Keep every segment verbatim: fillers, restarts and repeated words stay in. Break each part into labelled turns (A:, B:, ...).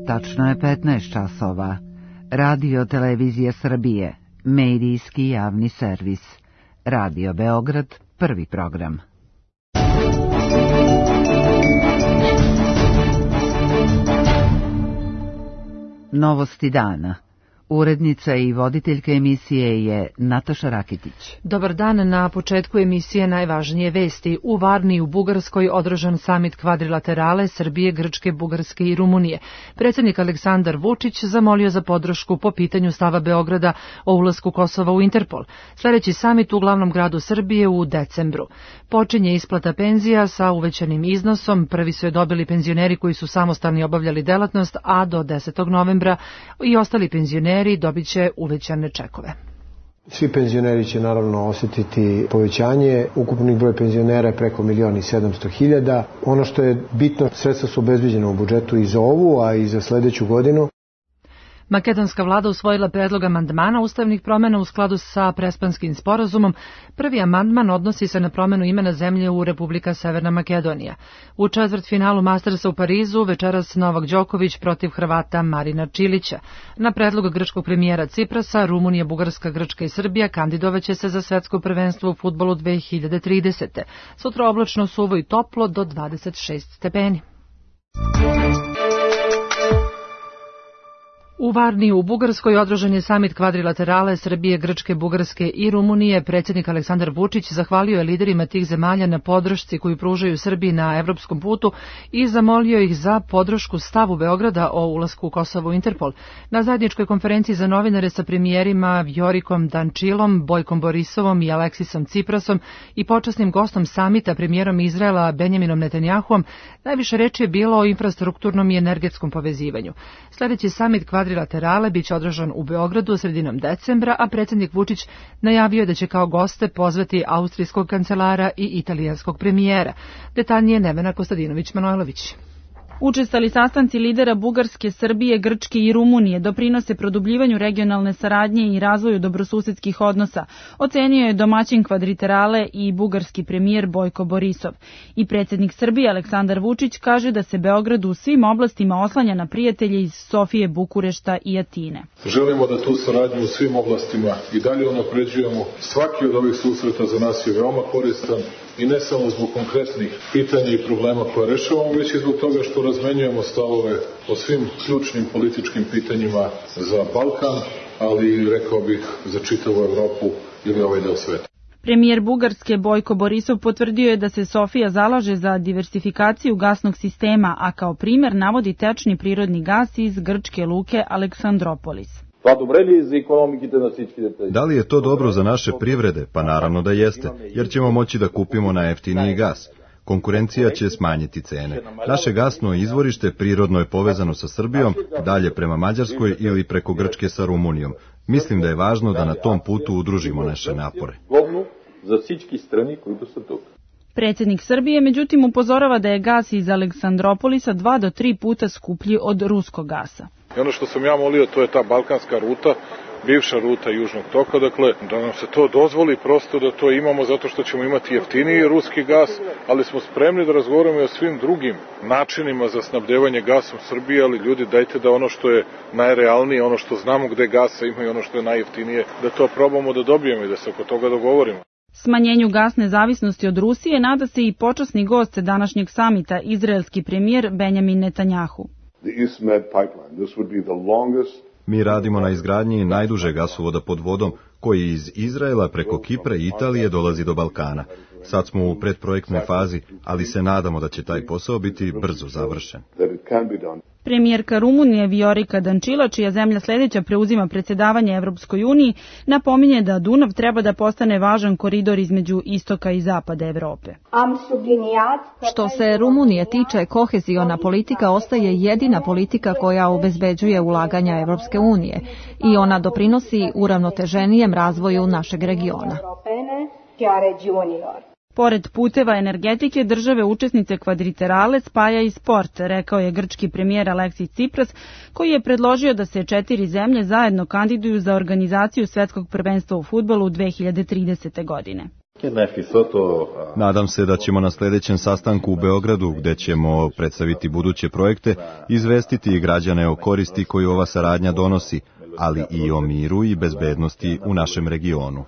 A: Tačno je petnaest časova. Radio Televizija Srbije, medijski javni servis. Radio Beograd, prvi program. Novosti dana. Urednica i voditeljka emisije je Nataša Rakitić.
B: Dobar dan, na početku emisije najvažnije vesti. U Varni u Bugarskoj održan samit kvadrilaterale Srbije, Grčke, Bugarske i Rumunije. Predsjednik Aleksandar Vučić zamolio za podršku po pitanju stava Beograda o ulasku Kosova u Interpol. Sljedeći samit u glavnom gradu Srbije u decembru. Počinje isplata penzija sa uvećanim iznosom. Prvi su je dobili penzioneri koji su samostalni obavljali delatnost, a do desetog novembra i ostali penzioneri dobit će uvećane čekove.
C: Svi penzioneri će naravno osjetiti povećanje. Ukupni broj penzionera je preko milion i sedamsto hiljada. Ono što je bitno, sredstva su obezbeđena u budžetu i za ovu, a i za sljedeću godinu.
B: Makedonska vlada usvojila predlog amandmana ustavnih promjena u skladu sa Prespanskim sporazumom. Prvi amandman odnosi se na promjenu imena zemlje u Republika Severna Makedonija. U četvrtfinalu Mastersa u Parizu večeras Novak Đoković protiv Hrvata Marina Čilića. Na predlog grčkog premijera Ciprasa, Rumunija, Bugarska, Grčka i Srbija kandidovaće se za svetsko prvenstvo u fudbalu dve hiljade tridesete. Sutra oblačno, suvo i toplo do dvadeset šest stepeni. U Varni u Bugarskoj održan je samit kvadrilaterale Srbije, Grčke, Bugarske i Rumunije. Predsjednik Aleksandar Vučić zahvalio je liderima tih zemalja na podršci koju pružaju Srbiji na evropskom putu i zamolio ih za podršku stavu Beograda o ulasku Kosova u Interpol. Na zajedničkoj konferenciji za novinare sa premijerima Vjorikom Dančilom, Bojkom Borisovom i Aleksisom Ciprasom i počasnim gostom samita premijerom Izraela Benjaminom Netanjahuom, najviše reči je bilo o infrastrukturnom i energetskom povezivanju. Sljedeći samit kvadrilaterale Kvadrilaterale biće održan u Beogradu sredinom decembra, a predsjednik Vučić najavio da će kao goste pozvati austrijskog kancelara i italijanskog premijera. Detaljnije Nevena Kostadinović-Manojlović.
D: Učestali sastanci lidera Bugarske, Srbije, Grčke i Rumunije doprinose produbljivanju regionalne saradnje i razvoju dobrosusedskih odnosa, ocenio je domaćin kvadrilaterale i bugarski premijer Bojko Borisov. I predsjednik Srbije Aleksandar Vučić kaže da se Beograd u svim oblastima oslanja na prijatelje iz Sofije, Bukurešta i Atine.
E: Želimo da tu saradnju u svim oblastima i dalje unapređujemo. Svaki od ovih susreta za nas je veoma koristan. I ne samo zbog konkretnih pitanja i problema koje rešavamo, već i zbog toga što razmenjujemo stavove o svim ključnim političkim pitanjima za Balkan, ali rekao bih za čitavu Evropu ili ovaj deo sveta.
D: Premijer Bugarske Bojko Borisov potvrdio je da se Sofija zalaže za diversifikaciju gasnog sistema, a kao primjer navodi tečni prirodni gas iz grčke luke Aleksandropolis.
F: Da li je to dobro za naše privrede? Pa naravno da jeste, jer ćemo moći da kupimo na jeftiniji gas. Konkurencija će smanjiti cene. Naše gasno izvorište prirodno je povezano sa Srbijom, dalje prema Mađarskoj ili preko Grčke sa Rumunijom. Mislim da je važno da na tom putu udružimo naše napore.
D: Predsjednik Srbije međutim upozorava da je gas iz Aleksandropolisa dva do tri puta skuplji od ruskog gasa.
E: I ono što sam ja molio, to je ta balkanska ruta, bivša ruta Južnog toka, dakle, da nam se to dozvoli prosto da to imamo zato što ćemo imati jeftiniji ruski gas, ali smo spremni da razgovaramo i o svim drugim načinima za snabdevanje gasom Srbije, ali ljudi, dajte da ono što je najrealnije, ono što znamo gde gasa ima i ono što je najjeftinije, da to probamo da dobijemo i da se oko toga dogovorimo.
D: Smanjenju gasne zavisnosti od Rusije nada se i počasni gost današnjeg samita, izraelski premijer Benjamin Netanjahu.
F: Mi radimo na izgradnji najdužeg gasovoda pod vodom koji iz Izraela preko Kipra i Italije dolazi do Balkana. Sad smo u predprojektnoj fazi, ali se nadamo da će taj posao biti brzo završen.
D: Premijerka Rumunije Vjorika Dančila, čija zemlja sljedeća preuzima predsjedavanje Evropskoj uniji, napominje da Dunav treba da postane važan koridor između istoka i zapada Evrope.
G: Što se Rumunije tiče, koheziona politika ostaje jedina politika koja obezbeđuje ulaganja Evropske unije i ona doprinosi uravnoteženijem razvoju našeg regiona.
D: Pored puteva energetike, države učesnice kvadrilaterale spaja i sport, rekao je grčki premijer Aleksis Cipras, koji je predložio da se četiri zemlje zajedno kandiduju za organizaciju svetskog prvenstva u fudbalu dve hiljade tridesete. godine.
F: Nadam se da ćemo na sljedećem sastanku u Beogradu, gde ćemo predstaviti buduće projekte, izvestiti građane o koristi koju ova saradnja donosi, ali i o miru i bezbednosti u našem regionu.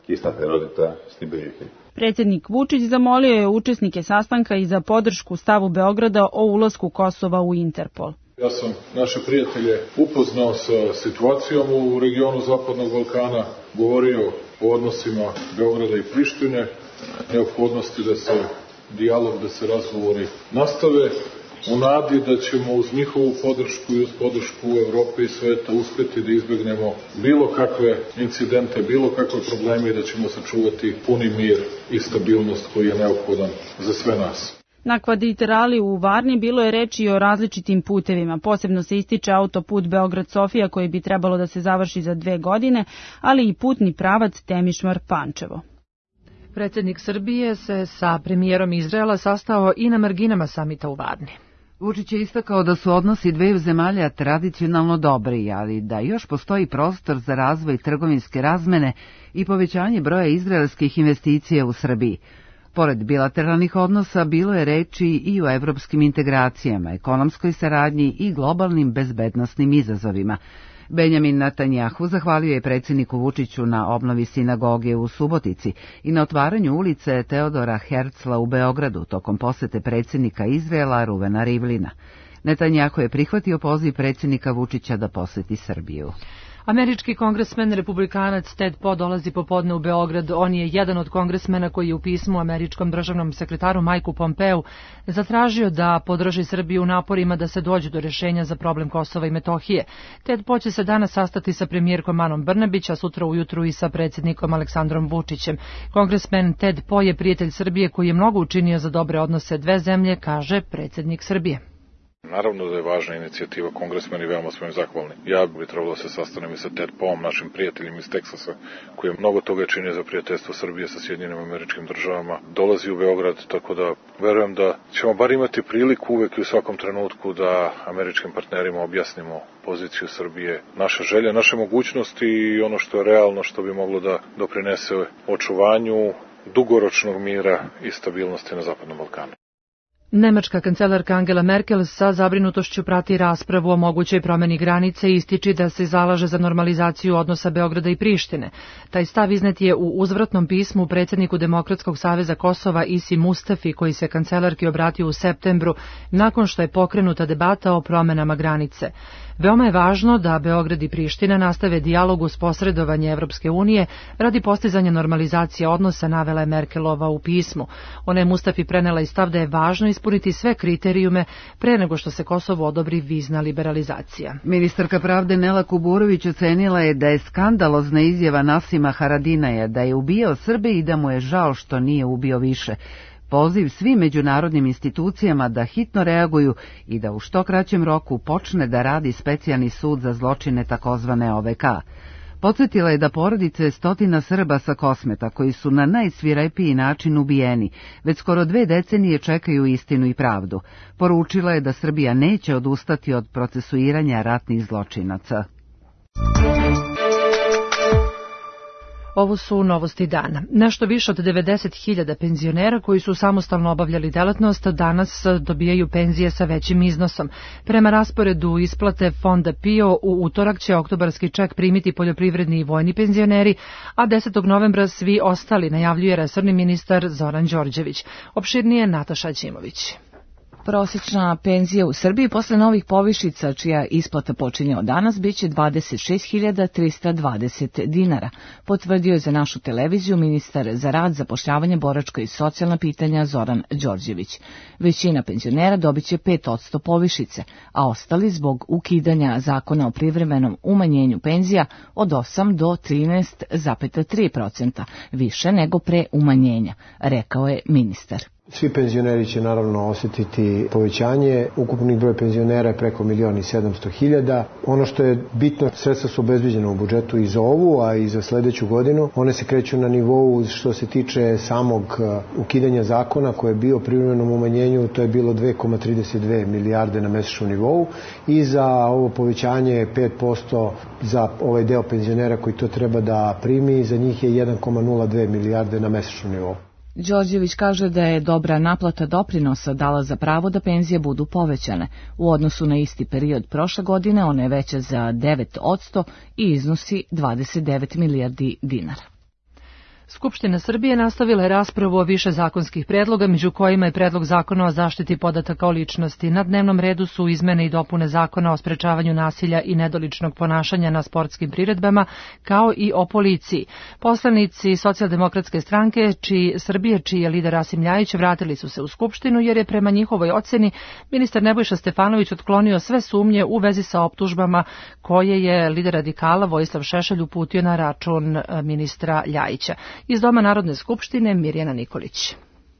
D: Predsjednik Vučić zamolio je učesnike sastanka i za podršku stavu Beograda o ulasku Kosova u Interpol.
E: Ja sam naše prijatelje upoznao sa situacijom u regionu Zapadnog Balkana, govorio o odnosima Beograda i Prištine, neophodnosti da se dijalog, da se razgovori nastave, u nadi da ćemo uz njihovu podršku i uz podršku Evrope i sveta uspjeti da izbegnemo bilo kakve incidente, bilo kakve probleme i da ćemo sačuvati puni mir i stabilnost koji je neophodan za sve nas.
D: Na kvadriterali u Varni bilo je reči o različitim putevima. Posebno se ističe autoput Beograd-Sofija koji bi trebalo da se završi za dve godine, ali i putni pravac Temišvar-Pančevo.
B: Predsjednik Srbije se sa premijerom Izraela sastao i na marginama samita u Varni.
A: Vučić je istakao da su odnosi dveju zemalja tradicionalno dobri, ali da još postoji prostor za razvoj trgovinske razmene i povećanje broja izraelskih investicija u Srbiji. Pored bilateralnih odnosa bilo je reči i o evropskim integracijama, ekonomskoj saradnji i globalnim bezbednosnim izazovima. Benjamin Netanjahu zahvalio je predsjedniku Vučiću na obnovi sinagoge u Subotici i na otvaranju ulice Teodora Herzla u Beogradu tokom posete predsjednika Izraela Ruvena Rivlina. Netanjahu je prihvatio poziv predsjednika Vučića da poseti Srbiju.
B: Američki kongresmen republikanac Ted Poe dolazi popodne u Beograd. On je jedan od kongresmena koji je u pismu američkom državnom sekretaru Majku Pompeu zatražio da podrži Srbiju u naporima da se dođe do rješenja za problem Kosova i Metohije. Ted Poe će se danas sastati sa premijerkom Anom Brnabić, a sutra ujutru i sa predsjednikom Aleksandrom Vučićem. Kongresmen Ted Poe je prijatelj Srbije koji je mnogo učinio za dobre odnose dve zemlje, kaže predsjednik Srbije.
E: Naravno da je važna inicijativa kongresmeni, veoma smo im zahvalni. Ja bi trebalo da se sastanem i sa Ted Poeom, našim prijateljem iz Teksasa, koji je mnogo toga činio za prijateljstvo Srbije sa Sjedinjenim Američkim Državama. Dolazi u Beograd, tako da verujem da ćemo bar imati priliku uvek i u svakom trenutku da američkim partnerima objasnimo poziciju Srbije, naše želje, naše mogućnosti i ono što je realno, što bi moglo da doprinese očuvanju dugoročnog mira i stabilnosti na Zapadnom Balkanu.
B: Nemačka kancelarka Angela Merkel sa zabrinutošću prati raspravu o mogućoj promjeni granice i ističi da se zalaže za normalizaciju odnosa Beograda i Prištine. Taj stav iznet je u uzvratnom pismu predsjedniku Demokratskog saveza Kosova Isi Mustafi, koji se kancelarki obratio u septembru nakon što je pokrenuta debata o promjenama granice. Veoma je važno da Beograd i Priština nastave dijalog uz posredovanje Evropske unije radi postizanja normalizacije odnosa, navela je Merkelova u pismu. Ona je Mustafi prenela i stav da je važno ispuniti sve kriterijume pre nego što se Kosovo odobri vizna liberalizacija.
A: Ministarka pravde Nela Kuburović ocenila je da je skandalozna izjava Nasima Haradinaja da je ubijao Srbe i da mu je žao što nije ubio više. Poziv svim međunarodnim institucijama da hitno reaguju i da u što kraćem roku počne da radi specijalni sud za zločine takozvane O V K. Podsjetila je da porodice stotina Srba sa Kosmeta, koji su na najsvirepiji način ubijeni, već skoro dve decenije čekaju istinu i pravdu. Poručila je da Srbija neće odustati od procesuiranja ratnih zločinaca.
B: Ovo su novosti dana. Nešto više od devedeset hiljada penzionera koji su samostalno obavljali delatnost danas dobijaju penzije sa većim iznosom. Prema rasporedu isplate fonda P I O u utorak će oktobarski ček primiti poljoprivredni i vojni penzioneri, a desetog novembra svi ostali, najavljuje resorni ministar Zoran Đorđević. Opširnije Nataša Ćimović.
H: Prosječna penzija u Srbiji posle novih povišica, čija isplata počinje od danas, biće dvadeset šest hiljada trista dvadeset dinara, potvrdio je za našu televiziju ministar za rad, zapošljavanje, boračka i socijalna pitanja Zoran Đorđević. Većina penzionera dobiće pet posto povišice, a ostali zbog ukidanja zakona o privremenom umanjenju penzija od osam do trinaest zarez tri posto, više nego pre umanjenja, rekao je ministar.
C: Svi penzioneri će naravno osjetiti povećanje. Ukupni broj penzionera je preko milion i sedamsto hiljada. Ono što je bitno, sredstva su obezbeđena u budžetu i za ovu, a i za sledeću godinu. One se kreću na nivou što se tiče samog ukidanja zakona koje je bio u privremenom umanjenju, to je bilo dve zarez trideset dve milijarde na mesečnom nivou, i za ovo povećanje pet posto za ovaj deo penzionera koji to treba da primi, za njih je jedan zarez nula dve milijarde na mesečnom nivou.
H: Đorđević kaže da je dobra naplata doprinosa dala za pravo da penzije budu povećane. U odnosu na isti period prošle godine ona je veća za devet posto i iznosi dvadeset devet milijardi dinara.
B: Skupština Srbije nastavila je raspravu o više zakonskih predloga, među kojima je predlog zakona o zaštiti podataka o ličnosti. Na dnevnom redu su izmene i dopune zakona o sprečavanju nasilja i nedoličnog ponašanja na sportskim priredbama, kao i o policiji. Poslanici Socijaldemokratske stranke čiji Srbije, čiji je lider Rasim Ljajić, vratili su se u Skupštinu jer je prema njihovoj oceni ministar Nebojša Stefanović otklonio sve sumnje u vezi sa optužbama koje je lider radikala Vojislav Šešelj uputio na račun ministra Ljajića. Iz Doma Narodne skupštine Mirjana Nikolić.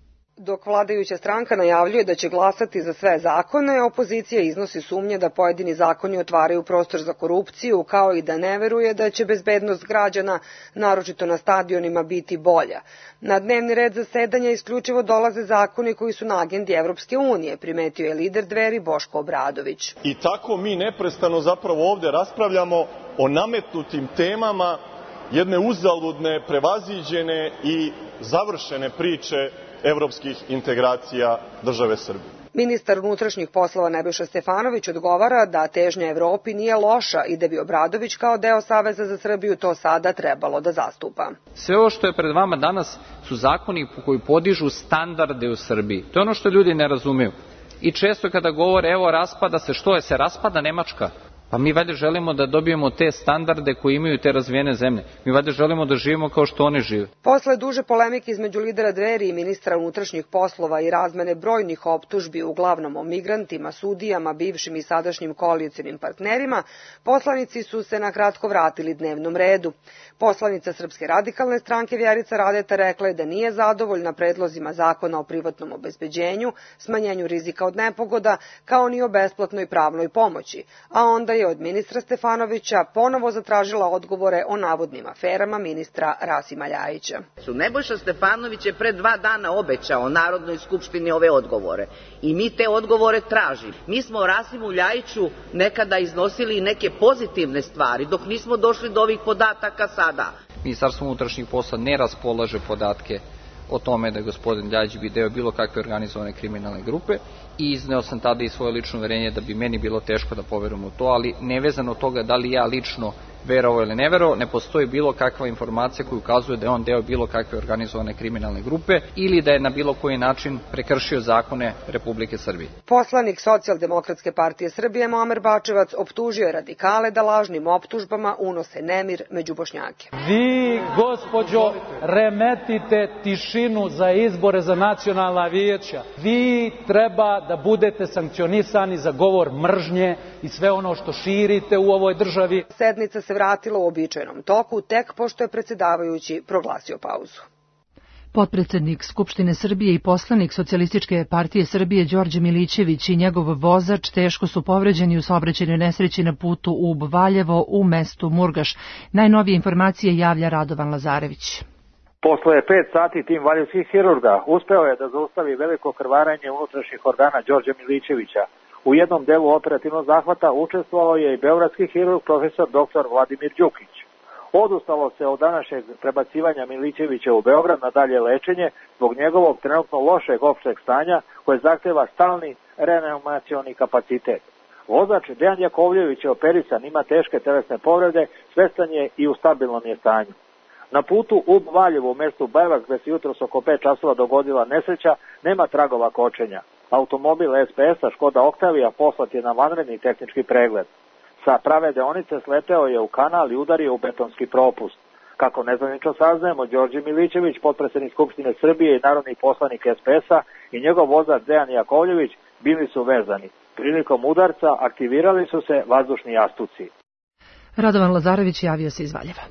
I: Dok vladajuća stranka najavljuje da će glasati za sve zakone, opozicija iznosi sumnje da pojedini zakoni otvaraju prostor za korupciju, kao i da ne veruje da će bezbednost građana, naročito na stadionima, biti bolja. Na dnevni red zasedanja isključivo dolaze zakoni koji su na agendi Evropske unije, primetio je lider Dveri Boško Obradović.
J: I tako mi neprestano zapravo ovde raspravljamo o nametnutim temama jedne uzaludne, prevaziđene i završene priče evropskih integracija države Srbije.
I: Ministar unutrašnjih poslova Nebojša Stefanović odgovara da težnja Evropi nije loša i da bi Obradović kao deo Saveza za Srbiju to sada trebalo da zastupa.
K: Sve ovo što je pred vama danas su zakoni koji podižu standarde u Srbiji. To je ono što ljudi ne razumeju. I često kada govore, evo raspada se, što je se raspada Nemačka? Pa mi valjda želimo da dobijemo te standarde koje imaju te razvijene zemlje. Mi valjda želimo da živimo kao što oni žive.
I: Posle duže polemike između lidera Dveri i ministra unutrašnjih poslova i razmene brojnih optužbi, uglavnom o migrantima, sudijama, bivšim i sadašnjim koalicionim partnerima, poslanici su se na kratko vratili dnevnom redu. Poslanica Srpske radikalne stranke Vjerica Radeta rekla je da nije zadovoljna predlozima zakona o privatnom obezbeđenju, smanjenju rizika od nepogoda, kao ni o besplatnoj pravnoj pomoći, a onda je od ministra Stefanovića ponovo zatražila odgovore o navodnim aferama ministra Rasima Ljajića.
L: Nebojša Stefanović je pre dva dana obećao Narodnoj skupštini ove odgovore i mi te odgovore tražimo. Mi smo Rasimu Ljajiću nekada iznosili neke pozitivne stvari, dok nismo došli do ovih podataka sada.
K: Ministarstvo unutrašnjih poslova ne raspolaže podatke o tome da je gospodin Ljajić bi deo bilo kakve organizovane kriminalne grupe i izneo sam tada i svoje lično uverenje da bi meni bilo teško da poverujem u to, ali nevezano od toga da li ja lično verovao ili ne verovao, ne postoji bilo kakva informacija koja ukazuje da je on deo bilo kakve organizovane kriminalne grupe ili da je na bilo koji način prekršio zakone Republike Srbije.
I: Poslanik Socijaldemokratske partije Srbije Muamer Bačevac optužio je radikale da lažnim optužbama unose nemir među Bošnjake.
M: Vi, gospođo, remetite tišinu za izbore za nacionalna vijeća. Vi treba da budete sankcionisani za govor mržnje i sve ono što širite u ovoj državi.
I: Sednica se vratila u običajnom toku tek pošto je predsjedavajući proglasio pauzu.
B: Potpredsednik Skupštine Srbije i poslanik Socijalističke partije Srbije Đorđe Milićević i njegov vozač teško su povređeni u saobraćajnoj nesreći na putu Ub-Valjevo u mestu Murgaš. Najnovije informacije javlja Radovan Lazarević.
N: Posle pet sati tim valjevskih hirurga uspeo je da zaustavi veliko krvarenje unutrašnjih organa Đorđe Milićevića. U jednom delu operativnog zahvata učestvovao je i beogradski hirurg profesor doktor Vladimir Đukić. Odustalo se od današnjeg prebacivanja Milićevića u Beograd na dalje lečenje zbog njegovog trenutno lošeg opšteg stanja koje zahteva stalni reanimacioni kapacitet. Vozač Dejan Jakovljević je operisan, ima teške telesne povrede, svestan je i u stabilnom je stanju. Na putu u Valjevu u mestu Bajvak, gde se jutros oko pet časova dogodila nesreća, nema tragova kočenja. Automobil es pe es-a Škoda Oktavija poslat je na vanredni tehnički pregled. Sa prave deonice sleteo je u kanal i udario u betonski propust. Kako nezvanično saznajemo, Đorđe Milićević, potpredsednik Skupštine Srbije i narodni poslanik es pe es-a i njegov vozač Dejan Jakovljević bili su vezani. Prilikom udarca aktivirali su se vazdušni jastuci.
B: Radovan Lazarević javio se iz Valjeva.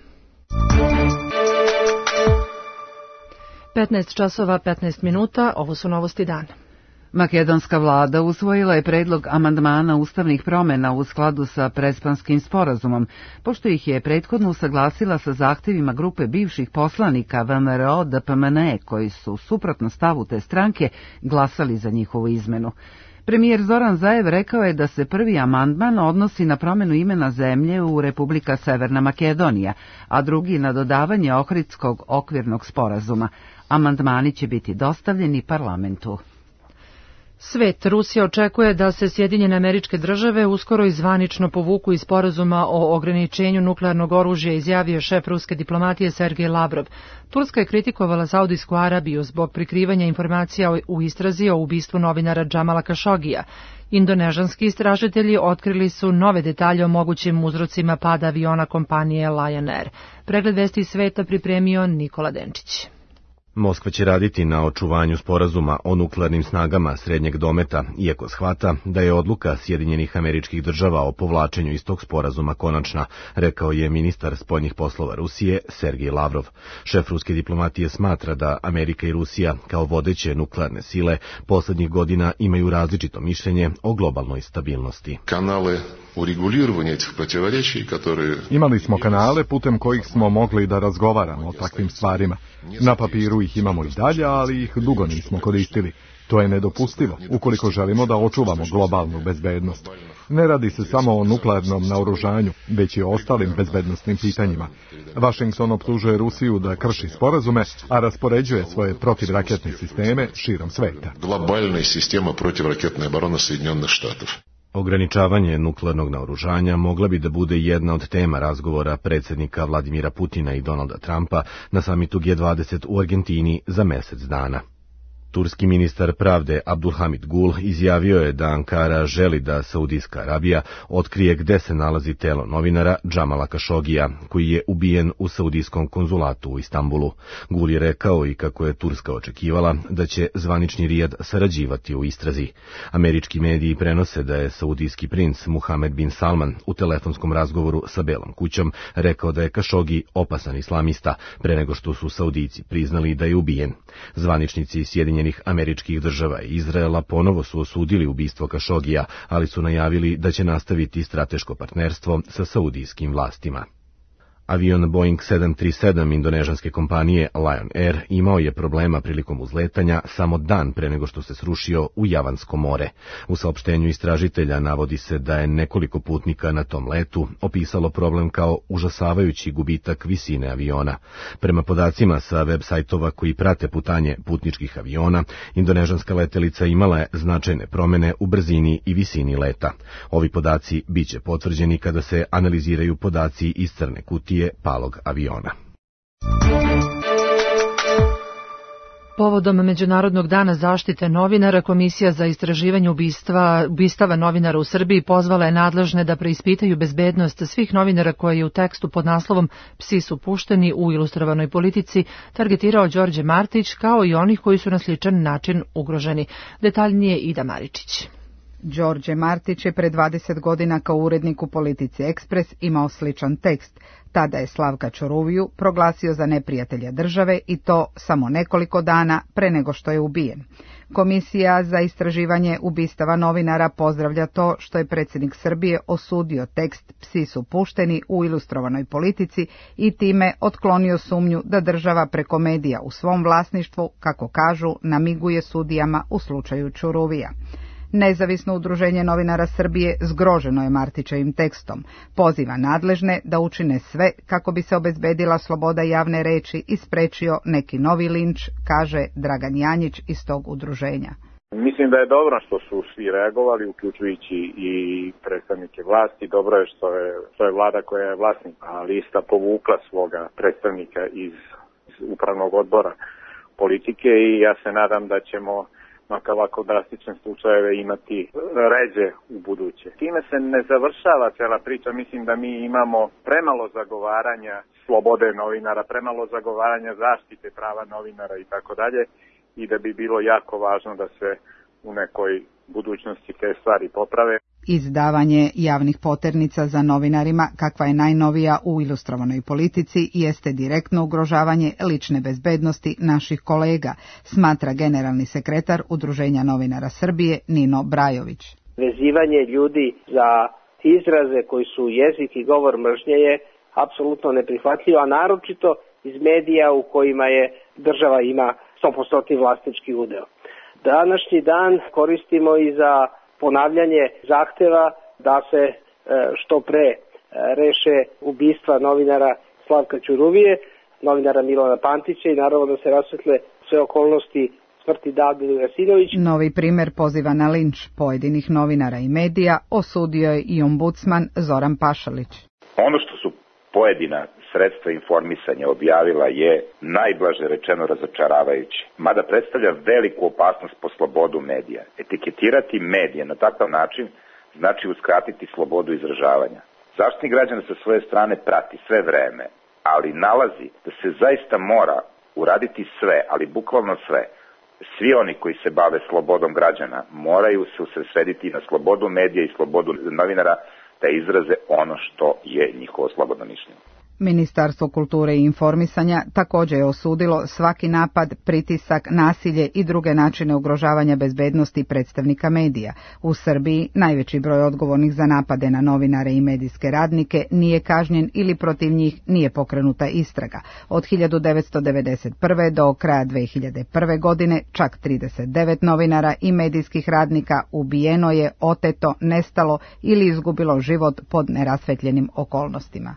B: petnaest časova petnaest minuta, ovo su novosti dana.
A: Makedonska vlada usvojila je predlog amandmana ustavnih promjena u skladu sa Prespanskim sporazumom, pošto ih je prethodno usaglasila sa zahtjevima grupe bivših poslanika ve em er o de pe em en e, koji su suprotno stavu te stranke glasali za njihovu izmenu. Premijer Zoran Zaev rekao je da se prvi amandman odnosi na promjenu imena zemlje u Republika Severna Makedonija, a drugi na dodavanje Ohridskog okvirnog sporazuma. Amandmani će biti dostavljeni parlamentu.
B: Svet. Rusija očekuje da se Sjedinjene Američke Države uskoro i zvanično povuku iz sporazuma o ograničenju nuklearnog oružja, izjavio šef ruske diplomatije Sergej Lavrov. Turska je kritikovala Saudijsku Arabiju zbog prikrivanja informacija u istrazi o ubistvu novinara Džamala Kašogija. Indonežanski istražitelji otkrili su nove detalje o mogućim uzrocima pada aviona kompanije Lion Air. Pregled vesti iz sveta pripremio Nikola Denčić.
O: Moskva će raditi na očuvanju sporazuma o nuklearnim snagama srednjeg dometa, iako shvata da je odluka Sjedinjenih Američkih Država o povlačenju iz tog sporazuma konačna, rekao je ministar spoljnih poslova Rusije Sergej Lavrov. Šef ruske diplomatije smatra da Amerika i Rusija kao vodeće nuklearne sile poslednjih godina imaju različito mišljenje o globalnoj stabilnosti.
P: Kanale u reguliranju tih protivrečij, которые...
Q: Imali smo kanale putem kojih smo mogli da razgovaramo o takvim stvarima. Na papiru ih imamo i dalje, ali ih dugo nismo koristili. To je nedopustivo, ukoliko želimo da očuvamo globalnu bezbednost. Ne radi se samo o nuklearnom naoružanju, već i o ostalim bezbednostnim pitanjima. Washington optužuje Rusiju da krši sporazume, a raspoređuje svoje protivraketne sisteme širom sveta.
P: Globalna sistema protivraketne obrane Sjedinjenih Štatov.
O: Ograničavanje nuklearnog naoružanja mogla bi da bude jedna od tema razgovora predsjednika Vladimira Putina i Donalda Trumpa na samitu G dvadeset u Argentini za mesec dana. Turski ministar pravde Abdulhamid Gul izjavio je da Ankara želi da Saudijska Arabija otkrije gde se nalazi telo novinara Džamala Kašogija, koji je ubijen u saudijskom konzulatu u Istanbulu. Gul je rekao i kako je Turska očekivala da će zvanični Rijad sarađivati u istrazi. Američki mediji prenose da je saudijski princ Muhammed bin Salman u telefonskom razgovoru sa Belom kućom rekao da je Kašogi opasan islamista, pre nego što su Saudijci priznali da je ubijen. Zvaničnici Sjedinjenih Američkih Država i Izraela ponovo su osudili ubistvo Kašogija, ali su najavili da će nastaviti strateško partnerstvo sa saudijskim vlastima. Avion Boeing sedam tri sedam indonežanske kompanije Lion Air imao je problema prilikom uzletanja samo dan pre nego što se srušio u Javansko more. U saopštenju istražitelja navodi se da je nekoliko putnika na tom letu opisalo problem kao užasavajući gubitak visine aviona. Prema podacima sa web sajtova koji prate putanje putničkih aviona, indonežanska letelica imala je značajne promene u brzini i visini leta. Ovi podaci biće potvrđeni kada se analiziraju podaci iz crne kutije palog aviona.
B: Povodom Međunarodnog dana zaštite novinara, Komisija za istraživanje ubistva, ubistava novinara u Srbiji pozvala je nadležne da preispitaju bezbednost svih novinara koje je u tekstu pod naslovom "Psi su pušteni" u Ilustrovanoj politici targetirao Đorđe Martić, kao i onih koji su na sličan način ugroženi. Detaljnije Ida Maričić.
R: Đorđe Martić je pre dvadeset godina kao urednik u Politici Ekspres imao sličan tekst. Tada je Slavka Ćuruviju proglasio za neprijatelja države i to samo nekoliko dana pre nego što je ubijen. Komisija za istraživanje ubistava novinara pozdravlja to što je predsjednik Srbije osudio tekst "Psi su pušteni" u Ilustrovanoj politici i time otklonio sumnju da država preko medija u svom vlasništvu, kako kažu, namiguje sudijama u slučaju Ćuruvija. Nezavisno udruženje novinara Srbije zgroženo je Martićevim tekstom. Poziva nadležne da učine sve kako bi se obezbedila sloboda javne reči i sprečio neki novi linč, kaže Dragan Janjić iz tog udruženja.
N: Mislim da je dobro što su svi reagovali, uključujući i predstavnike vlasti. Dobro je što je, što je vlada koja je vlasnik, a lista povukla svoga predstavnika iz, iz upravnog odbora politike i ja se nadam da ćemo makar ovako drastične slučajeve imati ređe u buduće. Time se ne završava cela priča, mislim da mi imamo premalo zagovaranja slobode novinara, premalo zagovaranja zaštite prava novinara i tako dalje i da bi bilo jako važno da se u nekoj budućnosti te stvari poprave.
R: Izdavanje javnih poternica za novinarima, kakva je najnovija u Ilustrovanoj politici, jeste direktno ugrožavanje lične bezbednosti naših kolega, smatra generalni sekretar Udruženja novinara Srbije Nino Brajović.
S: Vezivanje ljudi za izraze koji su jezik i govor mržnje je apsolutno neprihvatljivo, a naročito iz medija u kojima je država ima sto posto vlasnički udeo. Današnji dan koristimo i za ponavljanje zahteva da se što pre reše ubistva novinara Slavka Ćuruvije, novinara Milana Pantića i naravno da se rasvetle sve okolnosti smrti Davida Jasinović.
R: Novi primer poziva na linč pojedinih novinara i medija osudio je i ombudsman Zoran Pašalić.
T: Ono što su pojedina sredstva informisanja objavila je najblaže rečeno razočaravajuće, mada predstavlja veliku opasnost po slobodu medija. Etiketirati medije na takav način znači uskratiti slobodu izražavanja. Zaštitnik građana sa svoje strane prati sve vreme, ali nalazi da se zaista mora uraditi sve, ali bukvalno sve. Svi oni koji se bave slobodom građana moraju se usredsrediti na slobodu medija i slobodu novinara da izraze ono što je njihovo slobodno mišljenje.
R: Ministarstvo kulture i informisanja također je osudilo svaki napad, pritisak, nasilje i druge načine ugrožavanja bezbednosti predstavnika medija. U Srbiji najveći broj odgovornih za napade na novinare i medijske radnike nije kažnjen ili protiv njih nije pokrenuta istraga. Od hiljadu devetsto devedeset prve do kraja dve hiljade prve. godine čak trideset devet novinara i medijskih radnika ubijeno je, oteto, nestalo ili izgubilo život pod nerasvetljenim okolnostima.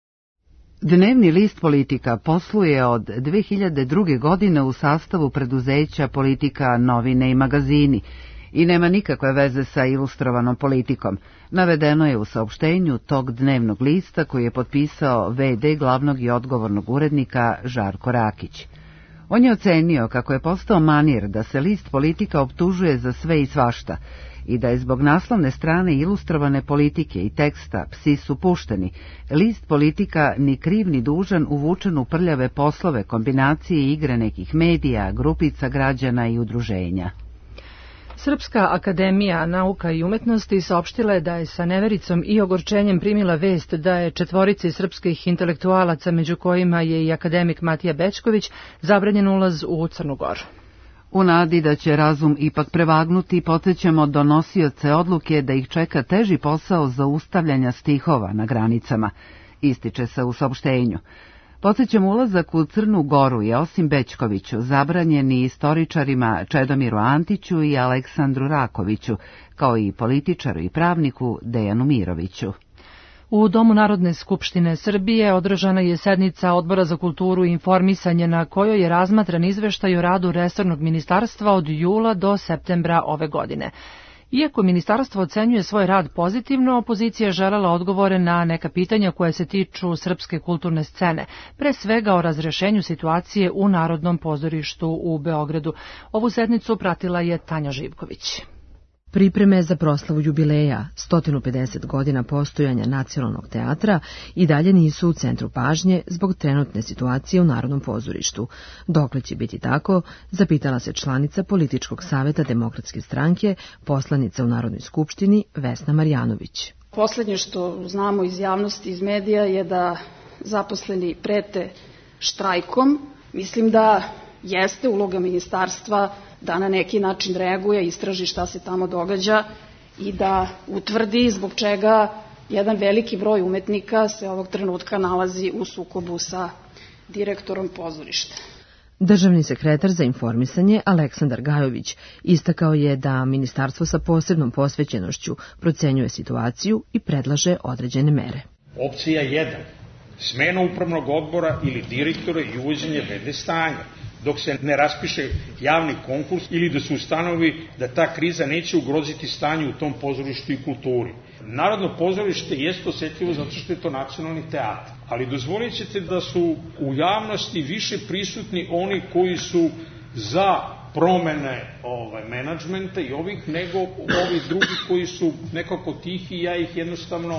A: Dnevni list Politika posluje od dve hiljade druge. godine u sastavu preduzeća Politika, novine i magazini i nema nikakve veze sa ilustrovanom Politikom. Navedeno je u saopštenju tog dnevnog lista koji je potpisao ve de glavnog i odgovornog urednika Žarko Rakić. On je ocenio kako je postao manir da se list Politika optužuje za sve i svašta i da je zbog naslovne strane ilustrovane Politike i teksta Psi su pušteni, list Politika ni kriv ni dužan uvučen u prljave poslove, kombinacije i igre nekih medija, grupica građana i udruženja.
B: Srpska akademija nauka i umetnosti saopštila je da je sa nevericom i ogorčenjem primila vest da je četvorici srpskih intelektualaca, među kojima je i akademik Matija Bećković, zabranjen ulaz u Crnu Goru.
A: U nadi da će razum ipak prevagnuti, podsjećamo donosioce odluke da ih čeka teži posao zaustavljanja stihova na granicama, ističe se u saopštenju. Podsjećam, ulazak u Crnu Goru je osim Bećkoviću zabranjen i istoričarima Čedomiru Antiću i Aleksandru Rakoviću, kao i političaru i pravniku Dejanu Miroviću.
B: U Domu Narodne skupštine Srbije održana je sednica Odbora za kulturu i informisanje na kojoj je razmatran izveštaj o radu resornog ministarstva od jula do septembra ove godine. Iako ministarstvo ocenjuje svoj rad pozitivno, opozicija je želela odgovore na neka pitanja koje se tiču srpske kulturne scene, pre svega o razrešenju situacije u Narodnom pozorištu u Beogradu. Ovu sednicu pratila je Tanja Živković.
U: Pripreme za proslavu jubileja, sto pedeset godina postojanja Nacionalnog teatra, i dalje nisu u centru pažnje zbog trenutne situacije u Narodnom pozorištu. Dokle će biti tako, zapitala se članica Političkog saveta Demokratske stranke, poslanica u Narodnoj skupštini Vesna Marjanović.
V: Poslednje što znamo iz javnosti, iz medija, je da zaposleni prete štrajkom. Mislim da jeste uloga ministarstva da na neki način reaguje, istraži šta se tamo događa i da utvrdi zbog čega jedan veliki broj umetnika se ovog trenutka nalazi u sukobu sa direktorom pozorišta.
U: Državni sekretar za informisanje Aleksandar Gajović istakao je da ministarstvo sa posebnom posvećenošću procenjuje situaciju i predlaže određene mere.
W: Opcija jedan. Smena upravnog odbora ili direktora i uvođenje ve de stanja, dok se ne raspiše javni konkurs ili da se ustanovi da ta kriza neće ugroziti stanje u tom pozorištu i kulturi. Narodno pozorište jeste osetljivo zato što je to nacionalni teatr, ali dozvolit ćete da su u javnosti više prisutni oni koji su za promene ovaj, menadžmenta i ovih, nego ovi drugi koji su nekako tihi i ja ih jednostavno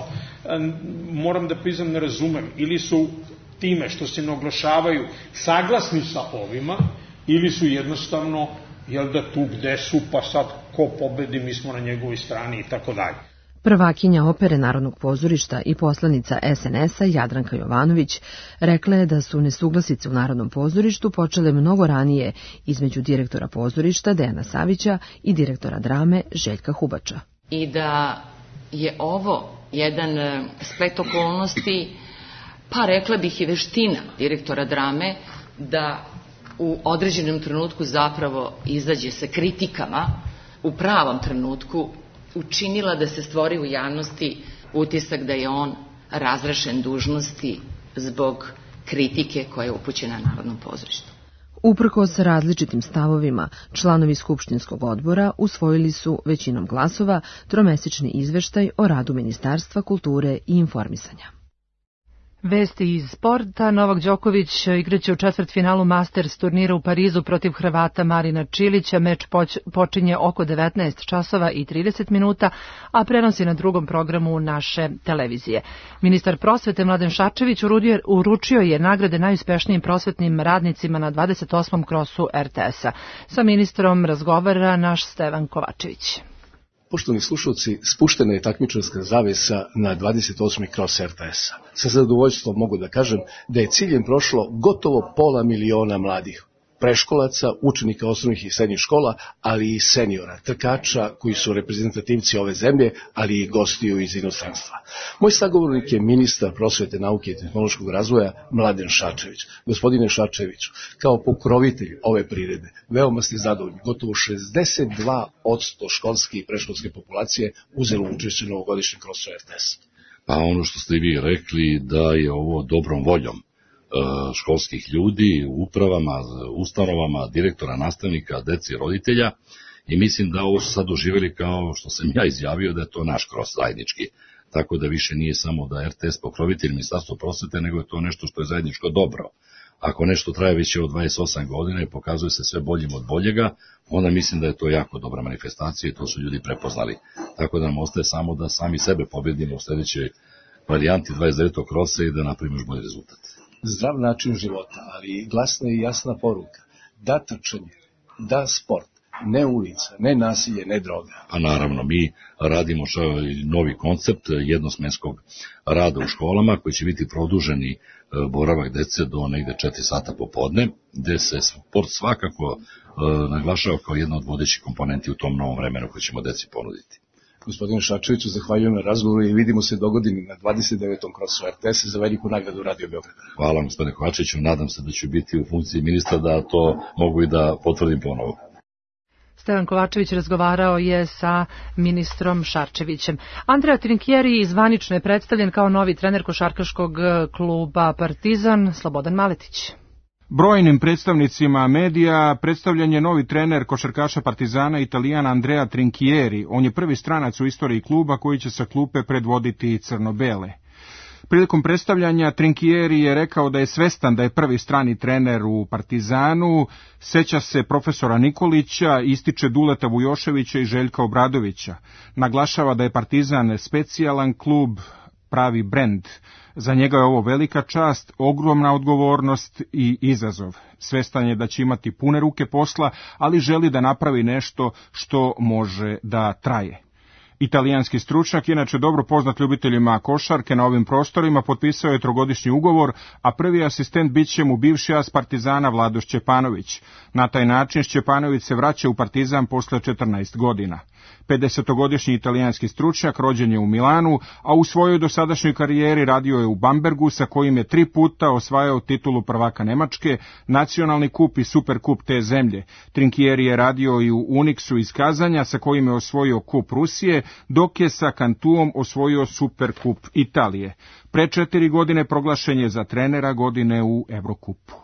W: moram da priznam ne razumem. Ili su time što se ne oglašavaju saglasni sa ovima, ili su jednostavno, jel da tu gde su, pa sad ko pobedi, mi smo na njegovoj strani i tako dalje.
U: Prvakinja opere Narodnog pozorišta i poslanica es en es a Jadranka Jovanović rekla je da su nesuglasice u Narodnom pozorištu počele mnogo ranije između direktora pozorišta Dejana Savića i direktora drame Željka Hubača.
X: I da je ovo jedan splet okolnosti, pa rekla bih i veština direktora drame, da u određenom trenutku zapravo izađe sa kritikama, u pravom trenutku učinila da se stvori u javnosti utisak da je on razrešen dužnosti zbog kritike koja je upućena Narodnom pozorištu.
U: Uprkos različitim stavovima, članovi Skupštinskog odbora usvojili su većinom glasova tromesečni izveštaj o radu Ministarstva kulture i informisanja.
B: Vesti iz sporta. Novak Đoković igraće u četvrtfinalu Masters turnira u Parizu protiv Hrvata Marina Čilića. Meč počinje oko devetnaest časova i trideset minuta, a prenosi na drugom programu naše televizije. Ministar prosvete Mladen Šarčević uručio je nagrade najuspešnijim prosvetnim radnicima na dvadeset osmom krosu er te es-a. Sa ministrom razgovara naš Stevan Kovačević.
D: Poštovani slušalci, spuštena je takmičarska zavesa na dvadeset osmi kros er te es-a. Sa zadovoljstvom mogu da kažem da je ciljem prošlo gotovo pola miliona mladih preškolaca, učenika osnovnih i srednjih škola, ali i seniora, trkača koji su reprezentativci ove zemlje, ali i gostiju iz inostranstva. Moj sagovornik je ministar prosvete, nauke i tehnološkog razvoja Mladen Šarčević. Gospodine Šarčeviću, kao pokrovitelj ove priredbe, veoma ste zadovoljni. Gotovo šezdeset dva posto školske i preškolske populacije uzelo učešće na ovogodišnjem krosu er te es.
E: Pa ono što ste vi rekli da je ovo dobrom voljom školskih ljudi, upravama, ustanovama, direktora, nastavnika, deci, roditelja i mislim da ovo su sad doživjeli kao što sam ja izjavio da je to naš kros zajednički. Tako da više nije samo da er te es pokrovitelj Ministarstvo prosvete, nego je to nešto što je zajedničko dobro. Ako nešto traje više od dvadeset osam godina i pokazuje se sve boljim od boljega, onda mislim da je to jako dobra manifestacija i to su ljudi prepoznali. Tako da nam ostaje samo da sami sebe pobedimo u sljedećoj varijanti dvadeset devetog krosa i da napravimo još bolji rezultat.
D: Zdrav način života, ali glasna i jasna poruka. Da trčanje, da sport, ne ulica, ne nasilje, ne droga.
E: A naravno, mi radimo novi koncept jednosmenskog rada u školama koji će biti produženi boravak dece do negde četiri sata popodne, gde se sport svakako naglašava kao jedna od vodećih komponenti u tom novom vremenu koji ćemo deci ponuditi.
D: Gospodine Šarčeviću, zahvaljujem na razgovoru i vidimo se dogodini na dvadeset devetom krosu er te es-a za veliku nagradu Radio Beograda.
E: Hvala gospodine Kovačeviću, nadam se da ću biti u funkciji ministra da to mogu i da potvrdim ponovo.
B: Stevan Kovačević razgovarao je sa ministrom Šarčevićem. Andrea Trinchieri zvanično je predstavljen kao novi trener košarkaškog kluba Partizan. Slobodan Maletić.
F: Brojnim predstavnicima medija predstavljen je novi trener košarkaša Partizana, Italijan Andrea Trinchieri. On je prvi stranac u istoriji kluba koji će sa klupe predvoditi crno-bele. Prilikom predstavljanja Trinchieri je rekao da je svestan da je prvi strani trener u Partizanu, seća se profesora Nikolića, ističe Duleta Vujoševića i Željka Obradovića. Naglašava da je Partizan specijalan klub, pravi brend. Za njega je ovo velika čast, ogromna odgovornost i izazov. Svestan je da će imati pune ruke posla, ali želi da napravi nešto što može da traje. Italijanski stručnjak, inače dobro poznat ljubiteljima košarke na ovim prostorima, potpisao je trogodišnji ugovor, a prvi asistent bit će mu bivši as Partizana Vlado Šćepanović. Na taj način Šćepanović se vraća u Partizan posle četrnaest godina. pedesetogodišnji italijanski stručnjak rođen je u Milanu, a u svojoj dosadašnjoj karijeri radio je u Bambergu, sa kojim je tri puta osvajao titulu prvaka Nemačke, nacionalni kup i superkup te zemlje. Trinchieri je radio i u Unixu iz Kazanja, sa kojim je osvojio kup Rusije, dok je sa Cantuom osvojio superkup Italije. Pre četiri godine proglašen je za trenera godine u Evrokupu.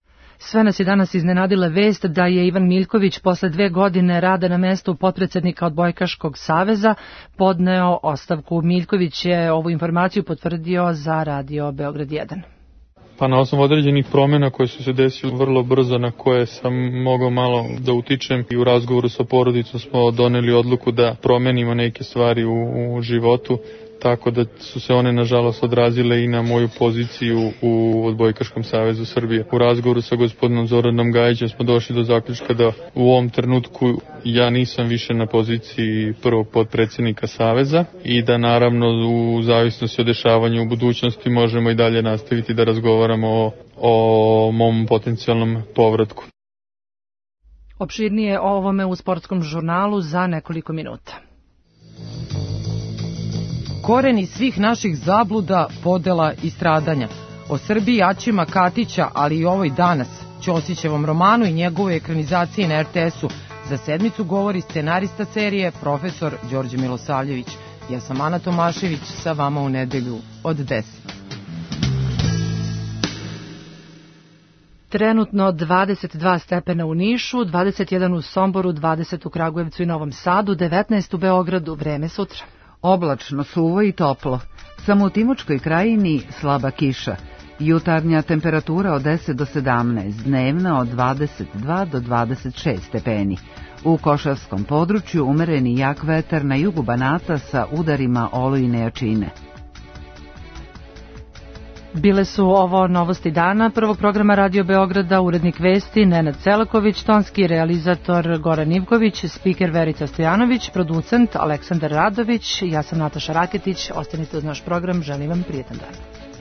B: Sve nas je danas iznenadila vest da je Ivan Miljković posle dve godine rada na mestu potpredsednika Odbojkaškog saveza podneo ostavku. Miljković je ovu informaciju potvrdio za Radio Beograd jedan.
G: Pa na osnovu određenih promjena koje su se desile vrlo brzo, na koje sam mogao malo da utičem, i u razgovoru sa porodicom smo doneli odluku da promenimo neke stvari u, u životu, tako da su se one nažalost odrazile i na moju poziciju u Odbojkaškom savezu Srbije. U razgovoru sa gospodinom Zoranom Gajićem smo došli do zaključka da u ovom trenutku ja nisam više na poziciji prvog potpredsjednika saveza i da naravno u zavisnosti od dešavanja u budućnosti možemo i dalje nastaviti da razgovaramo o, o mom potencijalnom povratku.
B: Opširnije o ovome u sportskom žurnalu za nekoliko minuta.
Y: Koreni svih naših zabluda, podela i stradanja. O Srbiji Aćima Katića, ali i ovoj danas, Ćosićevom romanu i njegove ekranizaciji na er te es-u, za sedmicu govori scenarista serije profesor Đorđe Milosavljević. Ja sam Ana Tomašević, sa vama u nedelju od deset.
B: Trenutno dvadeset dva stepena u Nišu, dvadeset jedan u Somboru, dvadeset u Kragujevcu i Novom Sadu, devetnaest u Beogradu. Vreme sutra.
A: Oblačno, suvo i toplo. Samo u Timočkoj krajini slaba kiša. Jutarnja temperatura od deset do sedamnaest, dnevna od dvadeset dva do dvadeset šest stepeni. U Košavskom području umereni jak vetar na jugu Banata sa udarima olujne jačine.
B: Bile su ovo novosti dana prvog programa Radio Beograda, urednik vesti Nenad Celaković, tonski realizator Goran Ivković, spiker Verica Stojanović, producent Aleksandar Radović, ja sam Nataša Raketić, ostanite uz naš program, želim vam prijetan dan.